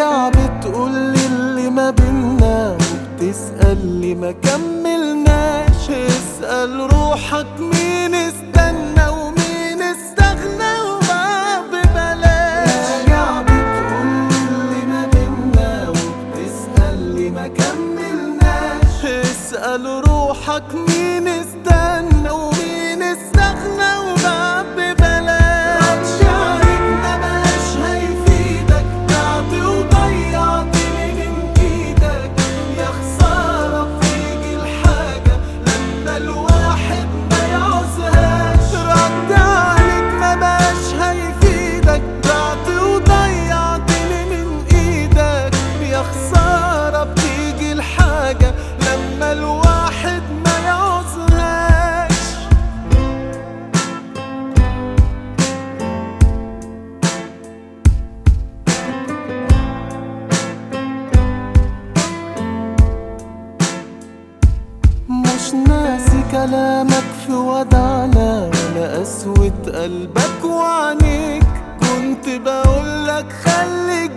راجع بتقولي اللي ما بينا، وبتسأل لي ما كملناش. اسأل روحك مين استنى ومين استغنى وما ببلاش. راجع بتقولي اللي ما بينا، وبتسأل لي ما كملناش. اسأل روحك مين استنى ومين استغنى وما ببلاش. شعرك ما بقاش هيفيدك، ضعت وضيعتني من ايدك. يا خسارة بتيجي الحاجة لما الواحد ما يعوزهاش. رد عليك ما بقاش هيفيدك، ضعت وضيعتني من ايدك. يا خسارة بتيجي الحاجة لما الواحد ما يعوزهاش. مش ناسي كلامك في ودعنا، ولا قسوة قلبك وعينيك. كنت بقولك خليك